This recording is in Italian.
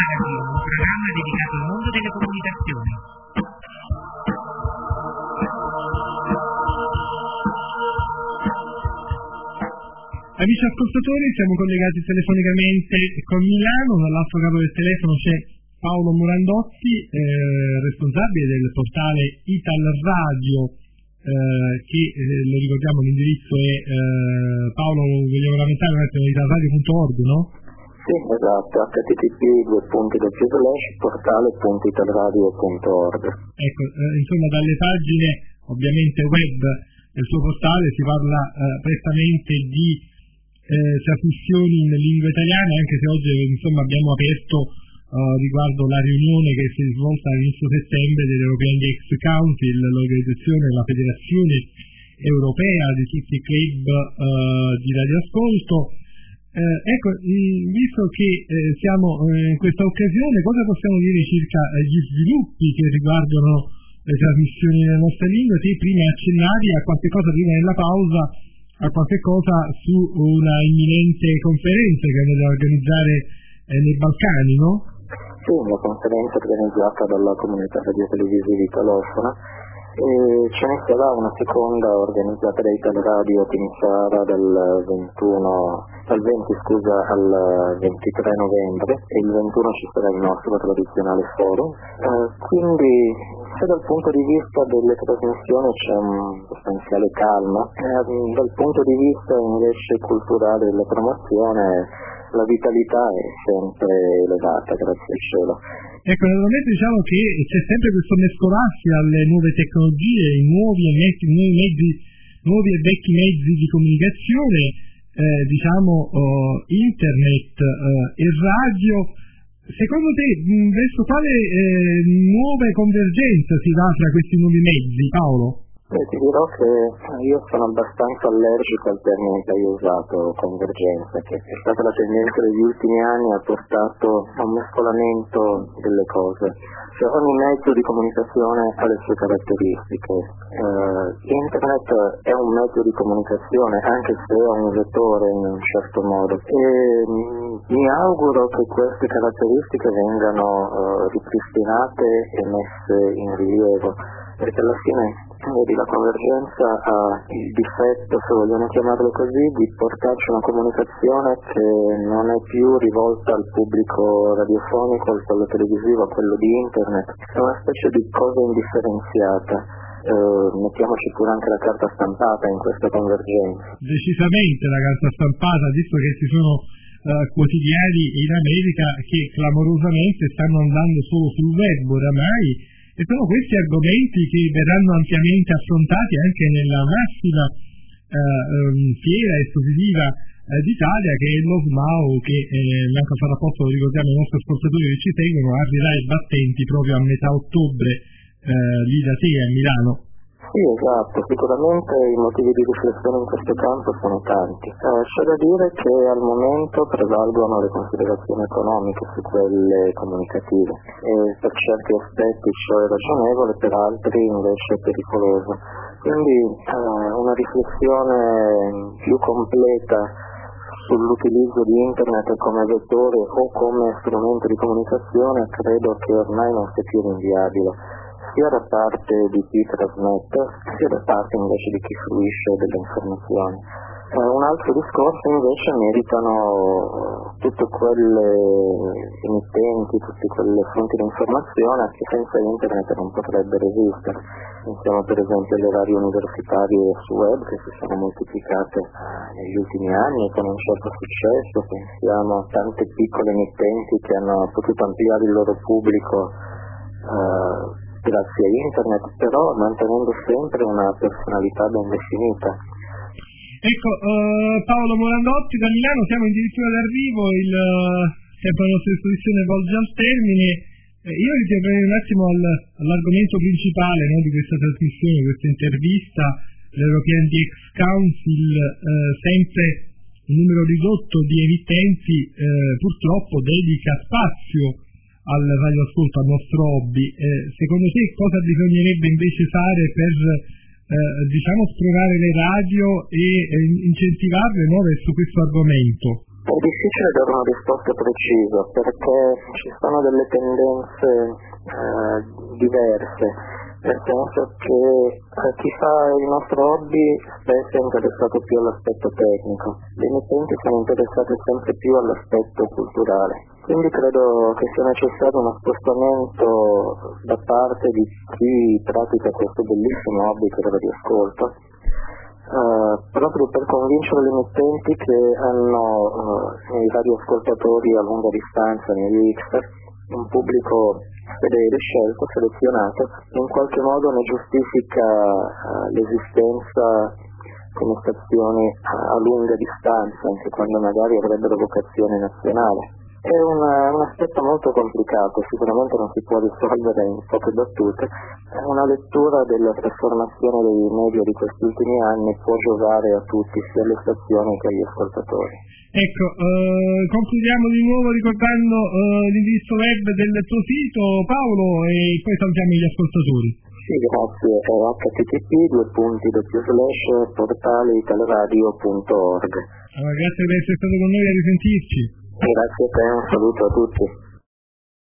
Magazine, un programma dedicato al mondo delle comunicazioni. Amici ascoltatori, siamo collegati telefonicamente con Milano. Dall'altro capo del telefono c'è Paolo Morandotti, responsabile del portale Ital Radio, che lo ricordiamo, l'indirizzo è Paolo, vogliamo lamentare un attimo, italradio.org, no? Sì, esatto, http://portale.italradio.org. Ecco, insomma, dalle pagine ovviamente web del suo portale si parla prettamente di trasmissioni in lingua italiana, anche se oggi insomma abbiamo aperto riguardo la riunione che si è svolta all'inizio settembre dell'European DX Council, l'organizzazione della Federazione Europea di tutti i club di radioascolto. Ecco, visto che siamo in questa occasione, cosa possiamo dire circa gli sviluppi che riguardano le trasmissioni nelle nostre lingue? Te prima accennavi a qualche cosa prima della pausa, a qualche cosa su una imminente conferenza che andate a organizzare nei Balcani, no? Sì, una conferenza organizzata dalla comunità radiotelevisiva italofona, e ce ne sarà una seconda organizzata da Ital Radio che inizierà dal 20 al 23 novembre, e il 21 ci sarà il nostro tradizionale forum. Quindi se dal punto di vista delle trasmissioni c'è un sostanziale calma, dal punto di vista invece culturale della promozione la vitalità è sempre elevata, grazie al cielo. Ecco, naturalmente diciamo che c'è sempre questo mescolarsi alle nuove tecnologie, i nuovi e vecchi mezzi di comunicazione, internet e radio. Secondo te, verso quale nuove convergenze si dà tra questi nuovi mezzi, Paolo? Ti dirò che io sono abbastanza allergico al termine che hai usato, convergenza, che è stata la tendenza degli ultimi anni, ha portato a un mescolamento delle cose. Cioè, ogni mezzo di comunicazione ha le sue caratteristiche. Internet è un mezzo di comunicazione, anche se è un vettore in un certo modo. E mi auguro che queste caratteristiche vengano ripristinate e messe in rilievo, perché alla fine la convergenza ha il difetto, se vogliamo chiamarlo così, di portarci una comunicazione che non è più rivolta al pubblico radiofonico, al quello televisivo, a quello di internet. È una specie di cosa indifferenziata. Mettiamoci pure anche la carta stampata in questa convergenza. Decisamente la carta stampata, visto che ci sono quotidiani in America che clamorosamente stanno andando solo sul web oramai. E sono questi argomenti che verranno ampiamente affrontati anche nella massima fiera espositiva d'Italia, che è l'OSMAO, che manca farà posto, lo ricordiamo ai nostri ascoltatori che ci seguono, aprirà i battenti proprio a metà ottobre lì da te a Milano. Sì, esatto, sicuramente i motivi di riflessione in questo campo sono tanti. C'è da dire che al momento prevalgono le considerazioni economiche su quelle comunicative, e per certi aspetti ciò è ragionevole, per altri invece è pericoloso. Quindi una riflessione più completa sull'utilizzo di internet come vettore o come strumento di comunicazione credo che ormai non sia più rinviabile, sia da parte di chi trasmette, sia da parte invece di chi fruisce delle informazioni. Un altro discorso invece meritano tutte quelle emittenti, tutte quelle fonti di informazione che senza internet non potrebbero esistere. Pensiamo per esempio alle radio universitarie su web che si sono moltiplicate negli ultimi anni con un certo successo, pensiamo a tante piccole emittenti che hanno potuto ampliare il loro pubblico grazie a internet, però mantenendo sempre una personalità ben definita. Ecco, Paolo Morandotti da Milano, siamo addirittura d'arrivo, sempre la nostra esposizione volge al termine. Io ritornerei un attimo all'argomento principale, no, di questa trasmissione, questa intervista, l'European DX Council, sempre un numero ridotto di emittenti, purtroppo dedica spazio al radioascolto, al nostro hobby. Secondo te cosa bisognerebbe invece fare per spronare le radio e incentivarle, no, verso questo argomento? È difficile dare una risposta precisa perché ci sono delle tendenze diverse, nel senso che chi fa il nostro hobby spesso è interessato più all'aspetto tecnico, gli emittenti sono interessati sempre più all'aspetto culturale. Quindi credo che sia necessario uno spostamento da parte di chi pratica questo bellissimo hobby che è il radioascolto, proprio per convincere gli emittenti che hanno nei radioascoltatori a lunga distanza, nei mixer, un pubblico fedele, scelto, selezionato, in qualche modo ne giustifica l'esistenza come stazioni a lunga distanza, anche quando magari avrebbero vocazione nazionale. È un aspetto molto complicato, sicuramente non si può risolvere in poche battute. Una lettura della trasformazione dei media di questi ultimi anni può giovare a tutti, sia alle stazioni che agli ascoltatori. Ecco, concludiamo di nuovo ricordando l'indirizzo web del tuo sito, Paolo, e poi salutiamo gli ascoltatori. Sì, grazie, è http://portalitalradio.org. Allora, grazie per essere stato con noi, a risentirci. Grazie a te, un saluto a tutti.